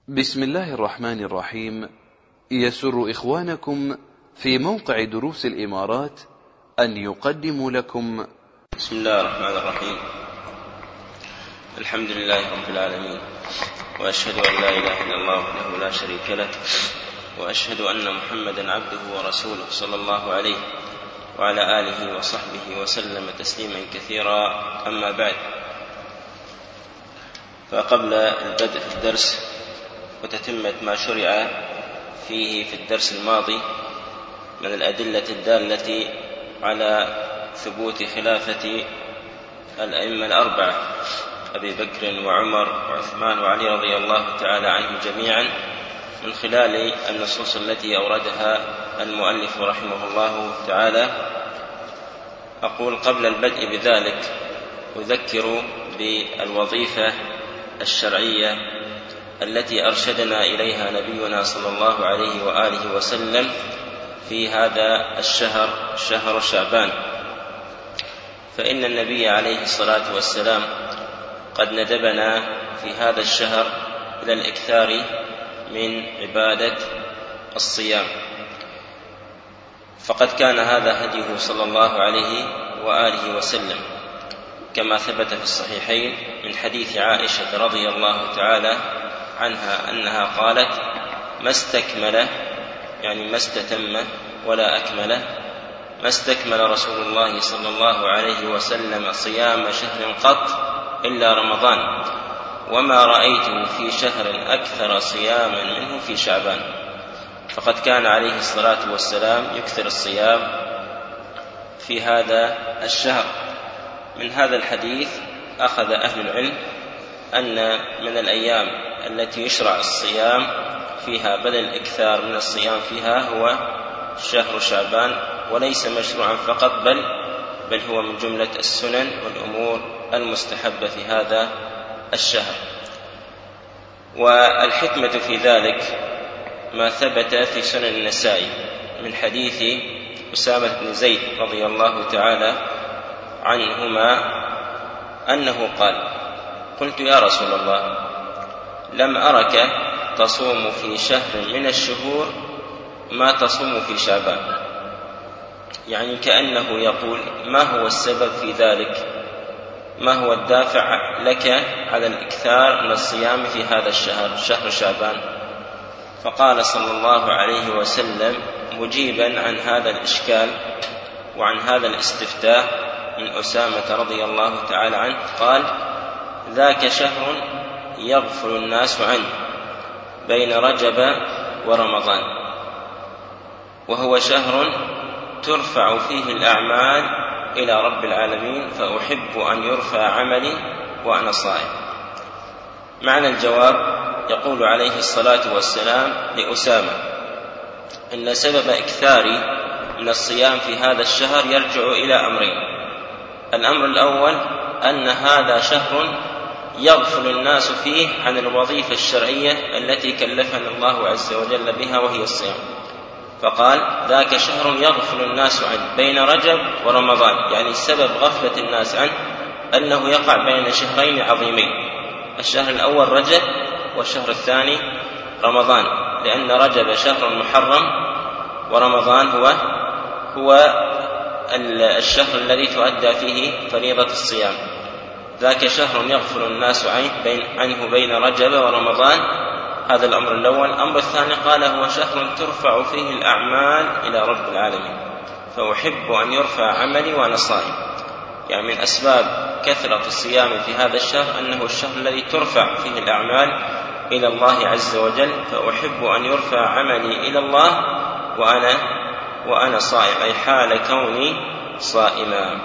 بسم الله الرحمن الرحيم. يسر إخوانكم في موقع دروس الإمارات أن يقدموا لكم بسم الله الرحمن الرحيم. الحمد لله رب العالمين، وأشهد أن لا إله إلا الله وحده لا شريك له، وأشهد أن محمدا عبده ورسوله صلى الله عليه وعلى آله وصحبه وسلم تسليما كثيرا. أما بعد، فقبل البدء في الدرس وتتمة ما شرع فيه في الدرس الماضي من الأدلة الدالة على ثبوت خلافة الأئمة الأربعة أبي بكر وعمر وعثمان وعلي رضي الله تعالى عنهم جميعا، من خلال النصوص التي أوردها المؤلف رحمه الله تعالى، أقول قبل البدء بذلك أذكر بالوظيفة الشرعية التي أرشدنا إليها نبينا صلى الله عليه وآله وسلم في هذا الشهر، شهر شعبان. فإن النبي عليه الصلاة والسلام قد ندبنا في هذا الشهر إلى الإكثار من عبادة الصيام، فقد كان هذا هديه صلى الله عليه وآله وسلم، كما ثبت في الصحيحين من حديث عائشة رضي الله تعالى عنها أنها قالت: ما استكمل، يعني ما استتم ولا أكمل، ما استكمل رسول الله صلى الله عليه وسلم صيام شهر قط إلا رمضان، وما رأيته في شهر أكثر صياما منه في شعبان. فقد كان عليه الصلاة والسلام يكثر الصيام في هذا الشهر. من هذا الحديث أخذ أهل العلم أن من الأيام التي يشرع الصيام فيها بدل الإكثار من الصيام فيها هو شهر شعبان، وليس مشروعا فقط بل هو من جملة السنن والأمور المستحبة في هذا الشهر. والحكمة في ذلك ما ثبت في سنن النسائي من حديث أسامة بن زيد رضي الله تعالى عنهما أنه قال: قلت يا رسول الله، لم أرك تصوم في شهر من الشهور ما تصوم في شعبان، يعني كأنه يقول: ما هو السبب في ذلك؟ ما هو الدافع لك على الإكثار من الصيام في هذا الشهر، شهر شعبان؟ فقال صلى الله عليه وسلم مجيبا عن هذا الإشكال وعن هذا الاستفتاء من أسامة رضي الله تعالى عنه، قال: ذاك شهر يغفل الناس عنه بين رجب ورمضان، وهو شهر ترفع فيه الأعمال إلى رب العالمين، فأحب أن يرفع عملي وأنا صائم. معنى الجواب: يقول عليه الصلاة والسلام لأسامة إن سبب إكثاري من الصيام في هذا الشهر يرجع إلى أمرين. الأمر الأول أن هذا شهر يغفل الناس فيه عن الوظيفة الشرعية التي كلفنا الله عز وجل بها، وهي الصيام. فقال: ذاك شهر يغفل الناس عنه بين رجب ورمضان، يعني سبب غفلة الناس عنه أنه يقع بين شهرين عظيمين، الشهر الأول رجب والشهر الثاني رمضان، لأن رجب شهر محرم ورمضان هو الشهر الذي تؤدى فيه فريضة الصيام. ذاك شهر يغفل الناس عنه بين رجب ورمضان، هذا الأمر الأول. الأمر الثاني قال: هو شهر ترفع فيه الأعمال إلى رب العالمين، فأحب أن يرفع عملي وأنا صائم. يعني من أسباب كثرة الصيام في هذا الشهر أنه الشهر الذي ترفع فيه الأعمال إلى الله عز وجل، فأحب أن يرفع عملي إلى الله وأنا صائم، أي حال كوني صائما.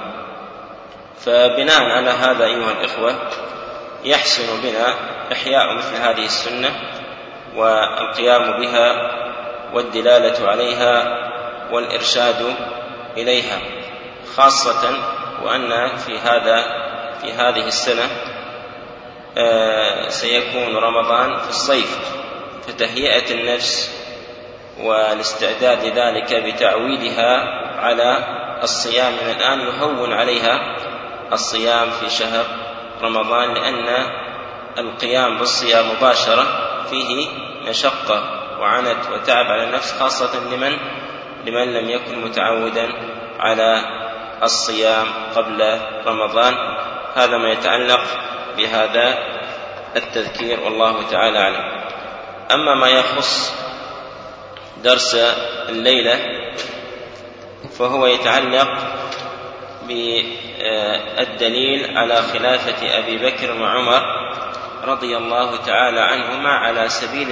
فبناء على هذا أيها الإخوة يحسن بنا إحياء مثل هذه السنة والقيام بها والدلالة عليها والإرشاد إليها، خاصة وأن في هذه السنة سيكون رمضان في الصيف، فتهيئة النفس والاستعداد لذلك بتعويدها على الصيام من الآن يهون عليها الصيام في شهر رمضان، لأن القيام بالصيام مباشرة فيه مشقة وعنت وتعب على النفس، خاصة لمن لم يكن متعودا على الصيام قبل رمضان. هذا ما يتعلق بهذا التذكير، والله تعالى أعلم. أما ما يخص درس الليلة فهو يتعلق بالدليل على خلافة أبي بكر وعمر رضي الله تعالى عنهما على سبيل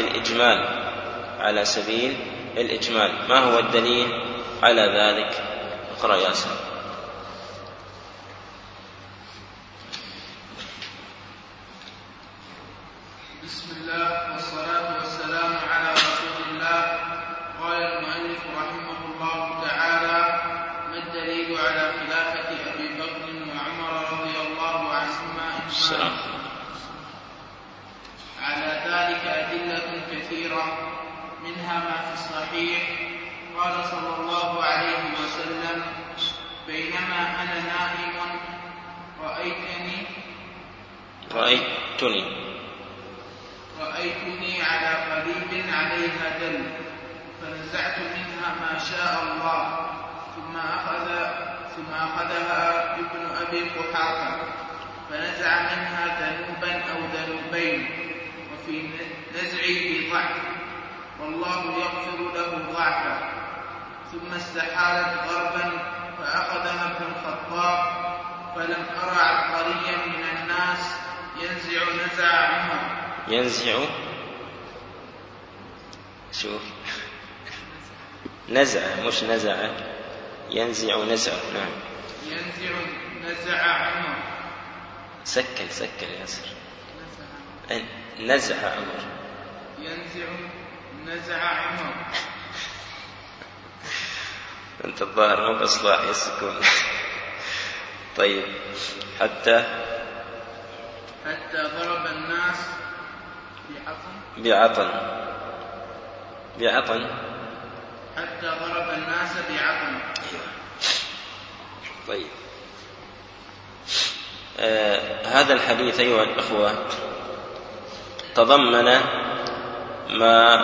الإجمال. ما هو الدليل على ذلك؟ اقرأ ياسر. بسم الله والصلاة والسلام على رسول الله. قال المؤلف رحمه الله تعالى: ما الدليل على خلافة أبي بكر وعمر رضي الله عنهما؟ على ذلك أدلة كثيرة، منها ما في الصحيح. قال صلى الله عليه وسلم: بينما أنا نائم رأيتني على قليب عليها دل، فنزعت منها ما شاء الله، ثم أخذها ابن أبي قحافة فنزع منها ذنوبا أو ذنوبين، وفي نزعه ضعف، والله يغفر له ضعفا. ثم استحالت غربا فأخذها ابن الخطاب، فلم أرى عبقريا من الناس ينزع نزع عمر. نزع مش نزع، ينزع نزع. نعم، ينزع نزع عمر. سكن ياسر. نزع عمر. ينزع نزع عمر. أنت الظاهر مو بإصلاح السكون. طيب. حتى ضرب الناس بعطن. حتى ضرب الناس بعطن. طيب. هذا الحديث أيها الأخوة تضمن ما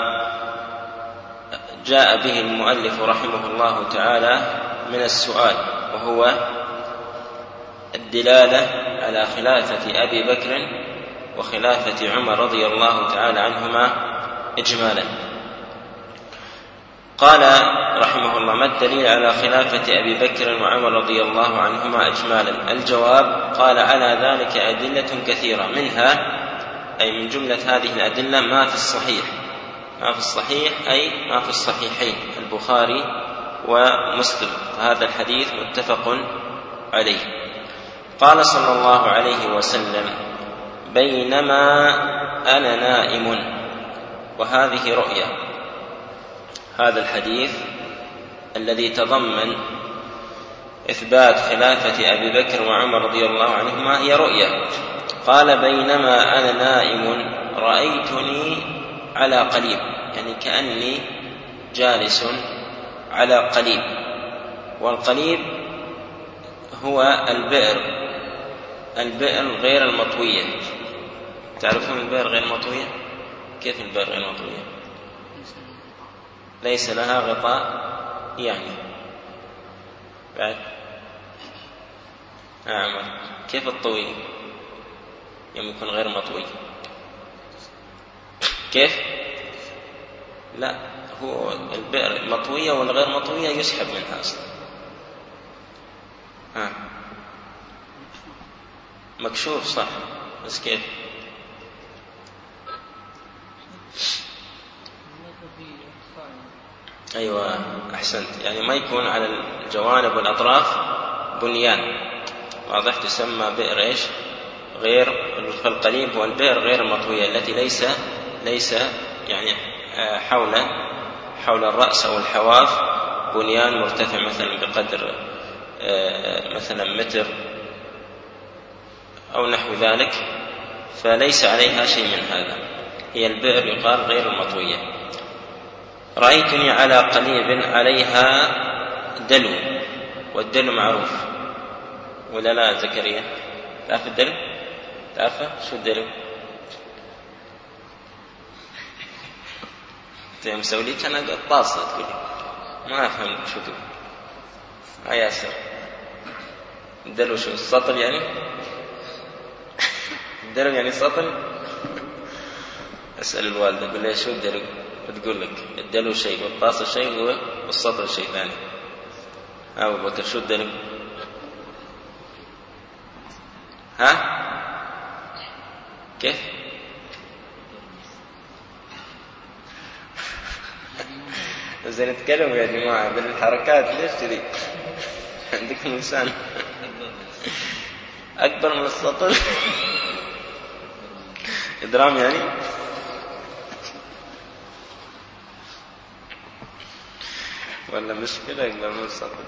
جاء به المؤلف رحمه الله تعالى من السؤال، وهو الدلالة على خلافة أبي بكر وخلافة عمر رضي الله تعالى عنهما إجمالا. قال رحمه الله: ما الدليل على خلافة أبي بكر وعمر رضي الله عنهما إجمالا؟ الجواب: قال: على ذلك أدلة كثيرة، منها أي من جملة هذه الأدلة ما في الصحيح، أي ما في الصحيحين البخاري ومسلم، هذا الحديث متفق عليه. قال صلى الله عليه وسلم: بينما أنا نائم، وهذه رؤيا. هذا الحديث الذي تضمن إثبات خلافة أبي بكر وعمر رضي الله عنهما هي رؤيا. قال: بينما أنا نائم رأيتني على قليب، يعني كأني جالس على قليب، والقليب هو البئر غير المطوية. تعرفون البئر غير المطوية؟ كيف البئر غير المطوية؟ ليس لها غطاء، يعني بعد عمر كيف الطوي يوم يكون غير مطوي؟ كيف؟ لا، هو البئر المطوية والغير مطوية يسحب منها أصلا. مكشوف صح، بس كيف؟ أيوة أحسنت، يعني ما يكون على الجوانب والأطراف بنيان، واضح، تسمى بئر إيش؟ غير القليب والبئر غير المطوية التي ليس يعني حول الرأس أو الحواف بنيان مرتفع مثلا بقدر مثلا متر أو نحو ذلك، فليس عليها شيء من هذا، هي البئر يقال غير المطوية. رأيتني على قليب عليها دلو، والدلو معروف ولا لا زكريا؟ تعرف الدلو؟ تعرفه؟ شو الدلو؟ زي مسويليك أنا قطاصة تقول ما أفهم شو تقول. ياسر الدلو شو السطل يعني؟ الدلو يعني السطل؟ أسأل الوالدة أقول لها شو الدلو؟ بتقول لك الدلو شيء والطاسة شيء والسطل شيء ثاني. أبو بكر شو الدلو؟ ها؟ كيف؟ زين نتكلم يا جماعة بالحركات ليش كذي؟ عندكم لسان أكبر من السطل إدرام يعني؟ ولا مشكلة أكبر من السطل؟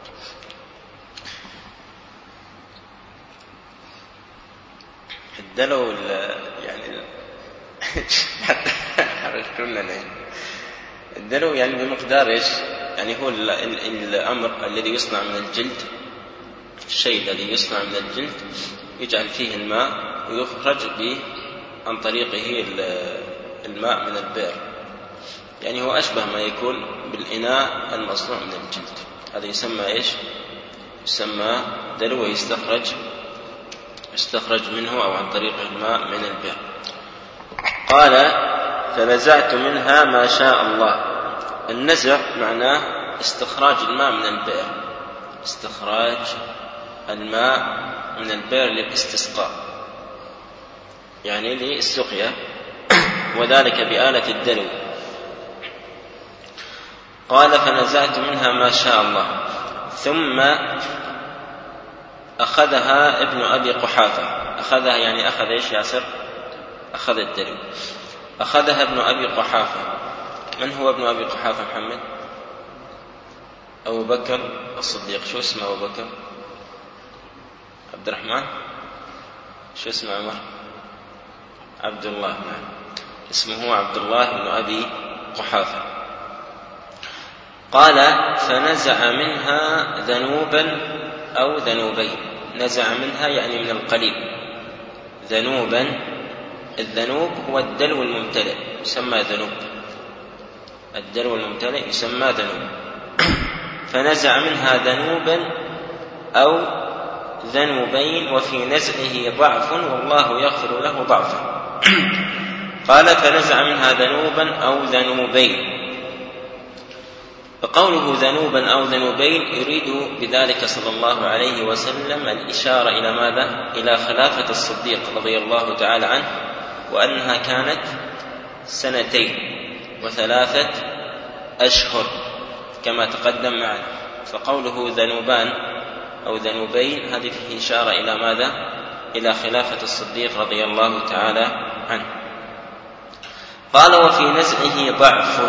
الدلو يعني حتى حرجتونا الدلو يعني بمقدار إيش؟ يعني هو الأمر الذي يصنع من الجلد، الشيء الذي يصنع من الجلد يجعل فيه الماء ويخرج به عن طريقه الماء من البئر، يعني هو أشبه ما يكون بالإناء المصنوع من الجلد. هذا يسمى إيش؟ يسمى دلو يستخرج منه أو عن طريق الماء من البئر. قال فنزعت منها ما شاء الله. النزع معناه استخراج الماء من البئر، استخراج الماء من البئر للاستسقاء يعني للسقيا، وذلك بآلة الدلو. قال فنزعت منها ما شاء الله. ثم أخذها ابن أبي قحافة. أخذها يعني أخذ إيش ياسر؟ أخذ الدلو. أخذها ابن أبي قحافة. من هو ابن أبي قحافة محمد؟ أبو بكر الصديق. شو اسمه أبو بكر؟ عبد الرحمن. شو اسمه عمر؟ عبد الله. نعم اسمه عبد الله بن أبي قحافة. قال فنزع منها ذنوبا أو ذنوبين. نزع منها يعني من القليل. ذنوبا، الذنوب هو الدلو الممتلئ يسمى ذنوب، الدلو الممتلئ يسمى ذنوب. فنزع منها ذنوبا أو ذنوبين وفي نزعه ضعف والله يغفر له ضعفا. قال فنزع منها ذنوبا أو ذنوبين. فقوله ذنوبا أو ذنوبين يريد بذلك صلى الله عليه وسلم الإشارة إلى ماذا؟ إلى خلافة الصديق رضي الله تعالى عنه، وأنها كانت 2 و3 أشهر كما تقدم معنا. فقوله ذنوبان أو ذنوبين هذه فيه إشارة إلى ماذا؟ إلى خلافة الصديق رضي الله تعالى عنه. قال وفي نزعه ضعف.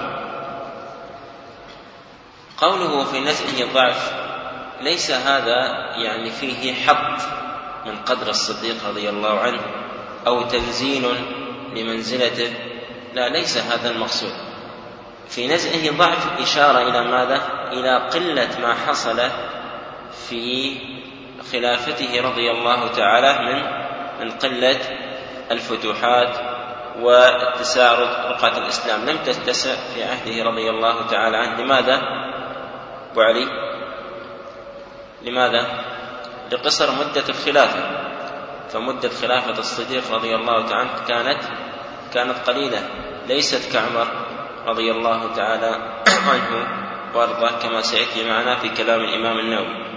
قوله في نزعه ضعف ليس هذا يعني فيه حط من قدر الصديق رضي الله عنه أو تنزيل لمنزلته، لا، ليس هذا المقصود. في نزعه ضعف إشارة إلى ماذا؟ إلى قلة ما حصل في خلافته رضي الله تعالى من قلة الفتوحات واتساع رقعة الإسلام. لم تتسع في عهده رضي الله تعالى عنه. لماذا؟ وعلي لماذا؟ لقصر مدة الخلافة. فمدة خلافة الصديق رضي الله تعالى عنه كانت قليلة، ليست كعمر رضي الله تعالى عنه وارضاه كما سيأتي معنا في كلام الإمام النووي.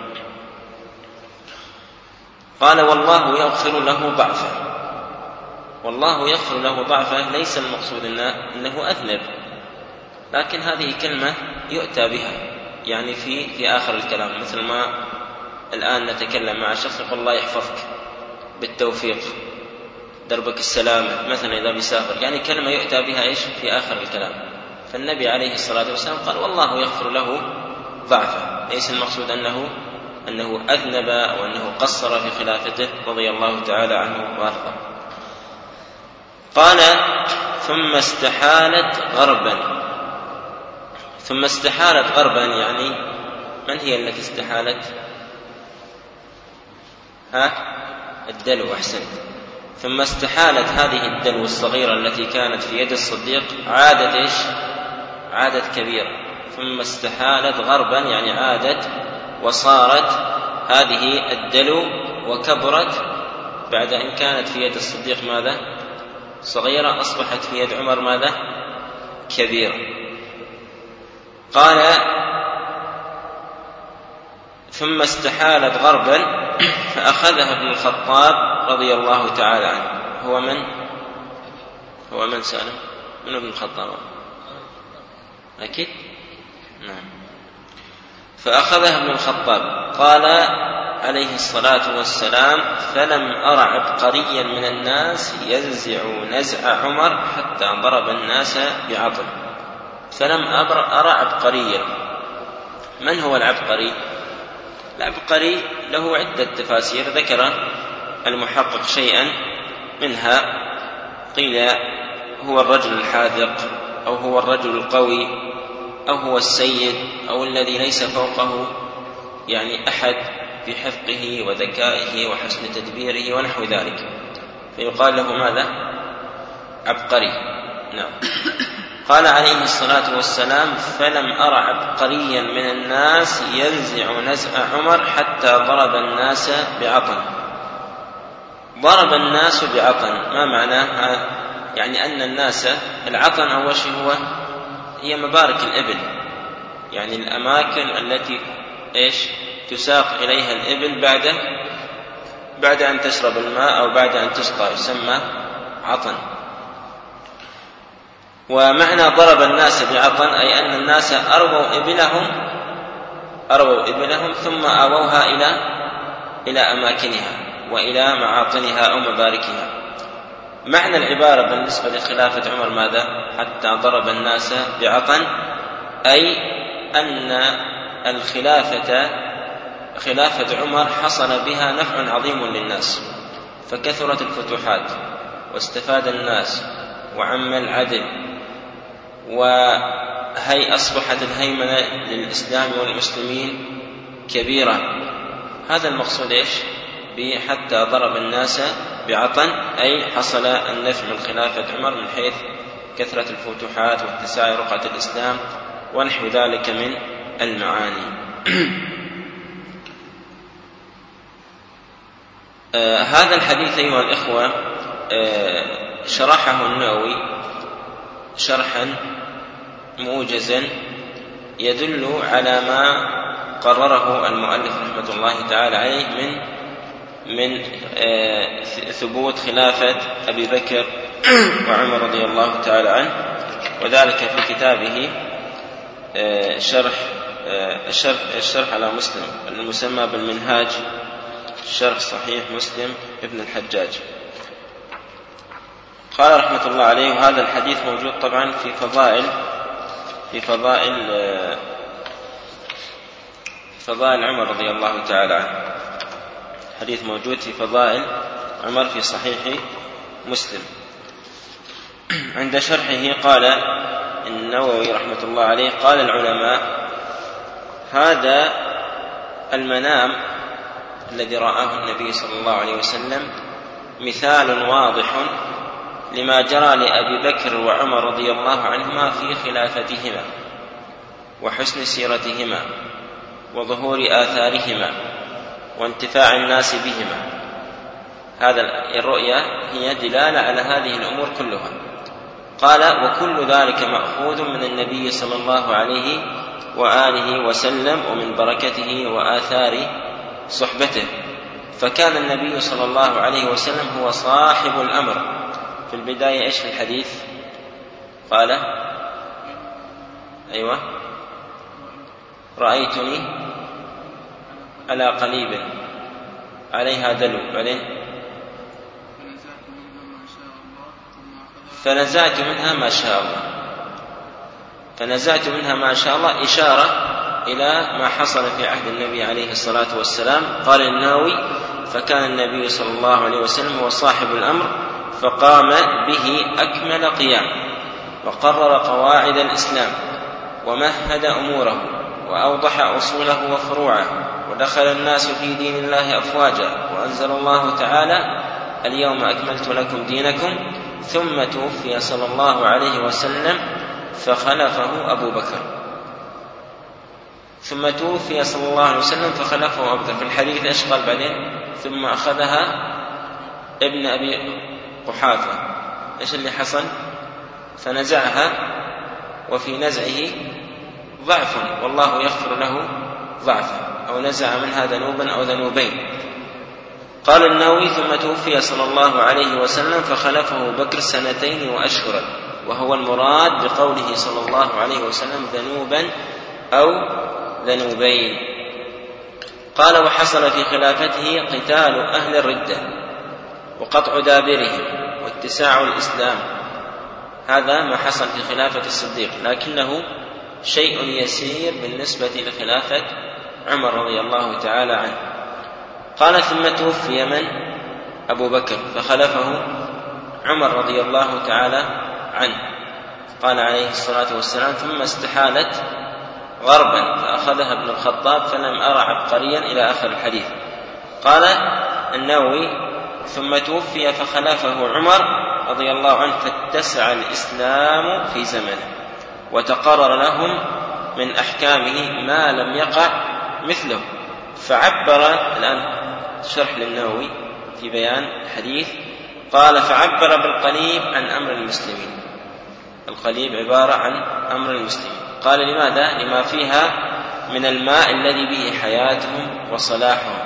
قال والله يغفر له ضعفه. والله يغفر له ضعفه ليس المقصود أنه أذنب، لكن هذه كلمة يؤتى بها يعني في آخر الكلام، مثل ما الآن نتكلم مع شخص يقول الله يحفظك بالتوفيق دربك السلامة مثلا إذا بيسافر، يعني كلمة يؤتى بها إيش في آخر الكلام. فالنبي عليه الصلاة والسلام قال والله يغفر له ضعفه، ليس المقصود أنه أذنب أو أنه قصر في خلافته رضي الله تعالى عنه وأرضاه. قال ثم استحالت غربا. ثم استحالت غربا يعني من هي التي استحالت؟ الدلو. أحسنت. ثم استحالت هذه الدلو الصغيرة التي كانت في يد الصديق عادت كبيرة، ثم استحالت غربا يعني عادت وصارت هذه الدلو وكبرت بعد أن كانت في يد الصديق ماذا؟ صغيرة، أصبحت في يد عمر ماذا؟ كبيرة. قال ثم استحالت غربا فأخذها ابن الخطاب رضي الله تعالى عنه. هو من سأله؟ من ابن الخطاب؟ أكيد؟ نعم. فأخذها ابن الخطاب. قال عليه الصلاة والسلام فلم أر عبقريا من الناس ينزع نزع عمر حتى ضرب الناس بعظم. فلم أرى عبقريا. من هو العبقري؟ العبقري له عدة تفاسير، ذكر المحقق شيئا منها، قيل هو الرجل الحاذق، أو هو الرجل القوي، أو هو السيد، أو الذي ليس فوقه يعني أحد في حفظه وذكائه وحسن تدبيره ونحو ذلك، فيقال له ماذا؟ عبقري. نعم. قال عليه الصلاة والسلام فلم أر عبقريا من الناس ينزع نزع عمر حتى ضرب الناس بعطن. ضرب الناس بعطن ما معناه؟ يعني أن الناس، العطن أول شيء هي مبارك الإبل، يعني الأماكن التي تساق إليها الإبل بعد أن تشرب الماء أو بعد أن تسقى، يسمى عطن. ومعنى ضرب الناس بعطن أي أن الناس أرووا إبلهم ثم آووها إلى أماكنها وإلى معاطنها أو مباركها. معنى العبارة بالنسبة لخلافة عمر ماذا؟ حتى ضرب الناس بعطن، أي أن خلافة عمر حصل بها نفع عظيم للناس، فكثرت الفتوحات واستفاد الناس وعم العدل، أصبحت الهيمنة للإسلام والمسلمين كبيرة. هذا المقصود حتى ضرب الناس بعطن، أي حصل النفع من خلافة عمر من حيث كثرة الفتوحات واتساع رقعة الإسلام ونحو ذلك من المعاني. هذا الحديث أيها الإخوة شرحه النووي شرحا موجزا يدل على ما قرره المؤلف رحمة الله تعالى عليه من ثبوت خلافة أبي بكر وعمر رضي الله تعالى عنه، وذلك في كتابه الشرح على مسلم المسمى بالمنهاج، شرح صحيح مسلم ابن الحجاج. قال رحمة الله عليه: وهذا الحديث موجود طبعا في فضائل عمر رضي الله تعالى عنه. حديث موجود في فضائل عمر في صحيح مسلم. عند شرحه قال النووي رحمة الله عليه: قال العلماء: هذا المنام الذي رآه النبي صلى الله عليه وسلم مثال واضح لما جرى لأبي بكر وعمر رضي الله عنهما في خلافتهما وحسن سيرتهما وظهور آثارهما وانتفاع الناس بهما. هذا الرؤيا هي دلالة على هذه الأمور كلها. قال: وكل ذلك مأخوذ من النبي صلى الله عليه وآله وسلم ومن بركته وآثار صحبته، فكان النبي صلى الله عليه وسلم هو صاحب الأمر. في البداية إيش في الحديث؟ قال: أيوة، رأيتني على قليب عليها دلو، بعدين فنزعت منها ما شاء الله. فنزعت منها ما شاء الله إشارة إلى ما حصل في عهد النبي عليه الصلاة والسلام. قال النووي: فكان النبي صلى الله عليه وسلم هو صاحب الأمر، فقام به أكمل قيام، وقرر قواعد الإسلام، ومهد أموره، وأوضح أصوله وفروعه، ودخل الناس في دين الله أفواجا، وأنزل الله تعالى: اليوم أكملت لكم دينكم، ثم توفي صلى الله عليه وسلم فخلفه أبو بكر. ثم توفي صلى الله عليه وسلم فخلفه أبو بكر. في الحديث إيش قال بعدين؟ ثم أخذها ابن أبي قحافة. إيش اللي حصل؟ فنزعها، وفي نزعه ضعف والله يغفر له ضعفا، أو نزع منها ذنوبا أو ذنوبين. قال النووي: ثم توفي صلى الله عليه وسلم فخلفه بكر 2 وأشهرا، وهو المراد بقوله صلى الله عليه وسلم ذنوبا أو ذنوبين. قال: وحصل في خلافته قتال أهل الردة وقطع دابرهم واتساع الإسلام. هذا ما حصل في خلافة الصديق، لكنه شيء يسير بالنسبة لخلافة عمر رضي الله تعالى عنه. قال: ثم توفي من؟ أبو بكر، فخلفه عمر رضي الله تعالى عنه. قال عليه الصلاة والسلام: ثم استحالت غربا فأخذها ابن الخطاب فلم أرى عبقريا، إلى آخر الحديث. قال النووي: ثم توفي فخلفه عمر رضي الله عنه فاتسع الإسلام في زمنه، وتقرر لهم من أحكامه ما لم يقع مثله. فعبر، الآن شرح للنووي في بيان الحديث، قال: فعبر بالقليب عن أمر المسلمين. القليب عبارة عن أمر المسلمين. قال: لماذا؟ لما فيها من الماء الذي به حياتهم وصلاحهم.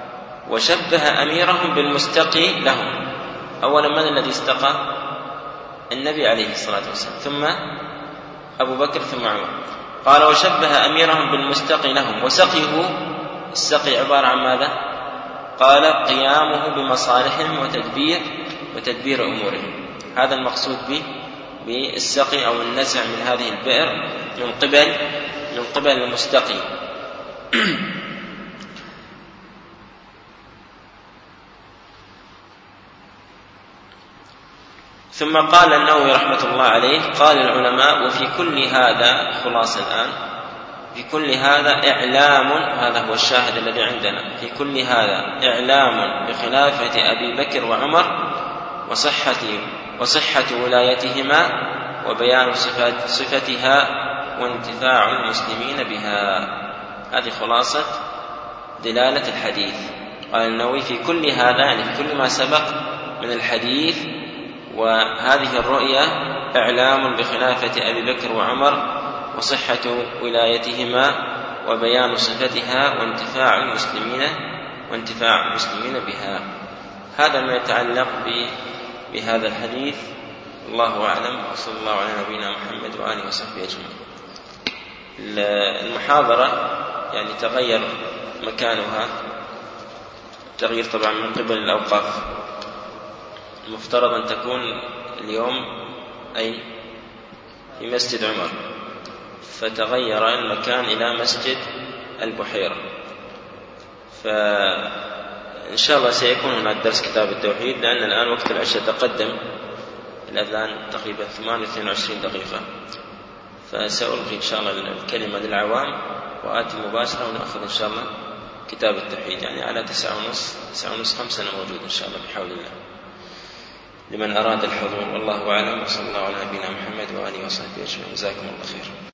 وشبه أميرهم بالمستقي لهم. أولا من الذي استقى؟ النبي عليه الصلاة والسلام، ثم أبو بكر، ثم عمر. قال: وشبه أميرهم بالمستقي لهم. وسقيه، السقي عبارة عن ماذا؟ قال: قيامه بمصالحهم وتدبير أمورهم. هذا المقصود به بالسقي أو النزع من هذه البئر من قبل المستقي. ثم قال النووي رحمة الله عليه: قال العلماء: وفي كل هذا، خلاص الآن، في كل هذا إعلام، هذا هو الشاهد الذي عندنا، في كل هذا إعلام بخلافة أبي بكر وعمر وصحة ولايتهما وبيان صفتها وانتفاع المسلمين بها. هذه خلاصة دلالة الحديث. قال النووي: في كل هذا، يعني في كل ما سبق من الحديث وهذه الرؤية، إعلام بخلافة أبي بكر وعمر وصحة ولايتهما وبيان صفتها وانتفاع المسلمين بها. هذا ما يتعلق بهذا الحديث. الله أعلم، وصلى الله على نبينا محمد وآله وصحبه أجمعين. المحاضرة يعني تغير مكانها تغيير طبعا من قبل الأوقاف. المفترض أن تكون اليوم أي في مسجد عمر، فتغير المكان إلى مسجد البحيرة. فإن شاء الله سيكون هناك درس كتاب التوحيد، لأن الآن وقت العشاء تقدم، الأذان تقريبا 28 دقيقة، فسألقي إن شاء الله الكلمة للعوام وآتي مباشرة ونأخذ إن شاء الله كتاب التوحيد، يعني على 9:30 5 أنا موجود إن شاء الله بحول الله لمن أراد الحضور. والله أعلم، وصلى الله على نبينا محمد وآله وصحبه أجمعين. جزاكم الله خير.